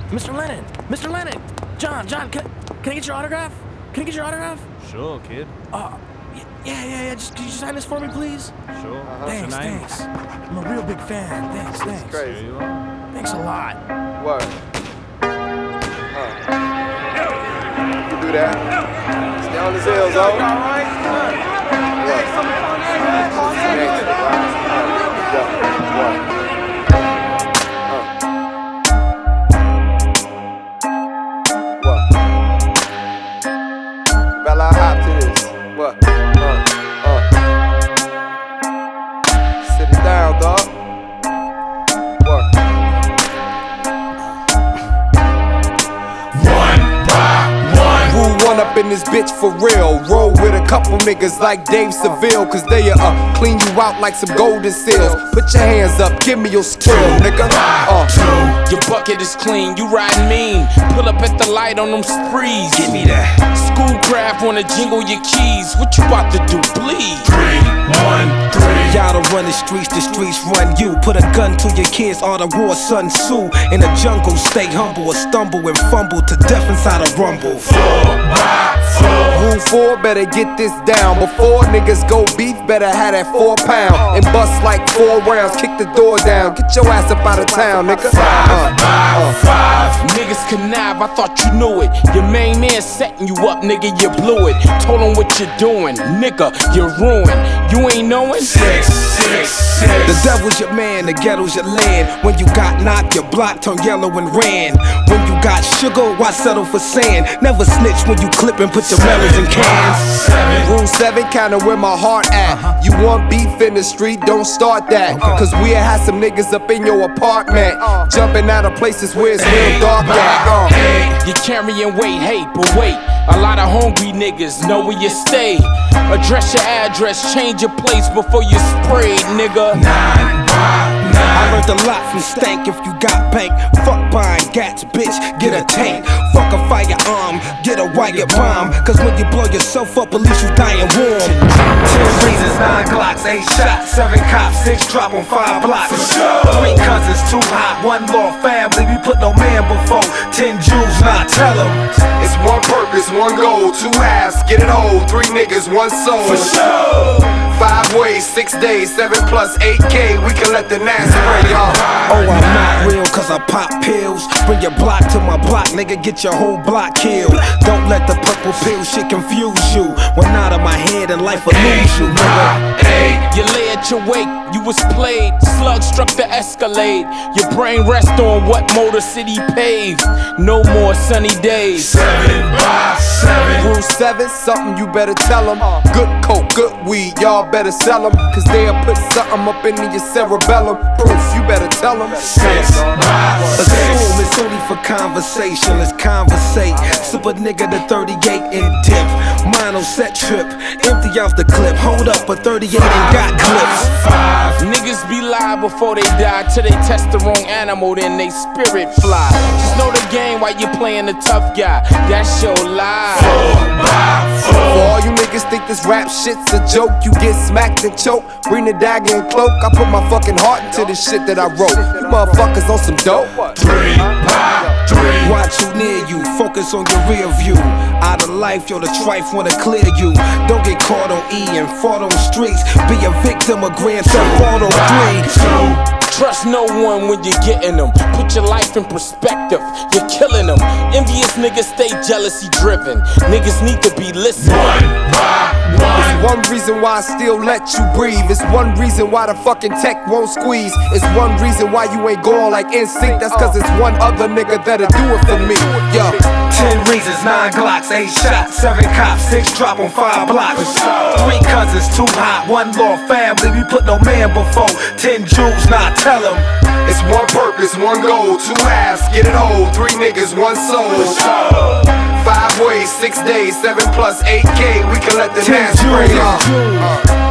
Mr. Lennon! Mr. Lennon! John, can I get your autograph? Can I get your autograph? Sure, kid. Yeah. Just, can you sign this for me, please? Sure. Thanks. I'm a real big fan. Thanks. Crazy. Here you are. Thanks a lot. Word. You can do that. Stay on his heels, though. Bella hop to this. What? Sit it down, dog. What? One up in this bitch for real. Roll with a couple niggas like Dave Seville, cause they'll clean you out like some golden seals. Put your hands up, give me your skill, nigga. Your bucket is clean, you riding mean. Pull up at the light on them sprees. Give me that. Schoolcraft wanna jingle your keys. What you about to do, bleed? 3, 1, 3. Y'all don't run the streets run you. Put a gun to your kids, all the war, Sun Tzu. In the jungle, stay humble or stumble and fumble to death inside a rumble. 4 by 4. Rule 4, better get this down. Before niggas go beef, better have that 4 pound. And bust like 4 rounds, kick the door down. Get your ass up out of town, nigga. 5 by 5. Niggas connive, I thought you knew it. Your main man setting you up, nigga, you blew it. Told him what you're doing, nigga, you're ruined. You ain't knowing? 6, 6, 6. The devil's your man, the ghetto's your land. When you got knocked, your block turned yellow and ran. When you got sugar, why settle for sand? Never snitch when you clip and put your melons in cans. Rule 7, kinda where my heart at. You want beef in the street, don't start that. Cause we'll have some niggas up in your apartment, jumping out of places where it's real dark at. You carrying weight, hey, but wait. A lot of hungry niggas know where you stay. Address your address, change your place before you sprayed, nigga. 9 by 9. I learned a lot from Stank. If you got bank, fuck buying gats, bitch, get a tank. Fuck a firearm, get a wire bomb. Cause when you blow yourself up, at least you dying warm. 10 reasons, 9 Glocks, 8 shots, 7 cops, 6 drop on 5 blocks. 3 cousins, 2 hot, 1 law family. We put no man before 10 Jews, not tell them. It's one purpose, one goal, 2 halves, get it whole. 3 niggas, 1 soul. 5 ways, 6 days, 7 plus 8K. We can let the Nas spray, y'all. Oh, I'm not real cause I pop pills. Bring your block to my block, nigga, get your whole block killed. Don't let the purple pill shit confuse you. When out of my head and life will lose you, nigga. You lay at your wake, you was played. Slug struck the Escalade. Your brain rest on what Motor City paved. No more sunny days. 7 by 7. Rule 7, something you better tell them. Good coke, good weed, y'all better sell them. Cause they'll put something up into your cerebellum. Proof, you better tell them. 6 by 6. Assume it's only for conversation, let's conversate. Sip a nigga to 38 and dip. Mono set trip, empty off the clip. Hold up, a 38 ain't got clips. 5. Niggas be live before they die. Till they test the wrong animal, then they spirit fly. Just know the game while you playing the tough guy. That's your lie. 4 by 4. For all you niggas think this rap shit's a joke, you get smacked and choked. Bring the dagger and cloak. I put my fucking heart into this shit that I wrote. You motherfuckers on some dope. 3 by 3. Watch who near you, focus on your rear view. Out of life, yo, the strife wanna clear you. Don't get caught on E and fought on streets. Be a victim of Grand Theft Auto 3. Trust no one when you're getting them. Put your life in perspective, you're killing them. Envious niggas stay jealousy driven. Niggas need to be listening. 1 by 1. It's one reason why I still let you breathe. It's one reason why the fucking tech won't squeeze. It's one reason why you ain't going like NSYNC. That's cause it's one other nigga that'll do it for me. Yo. 10 reasons, 9 Glocks, 8 shots, 7 cops, 6 drop on 5 blocks. 3 cousins, 2 hot, 1 law family. We put no man before 10 Jews, not tell them. It's one purpose, one goal, 2 halves, get it whole. 3 niggas, 1 soul. 5 ways, 6 days, 7 plus 8K. We can let the Nas spray, y'all.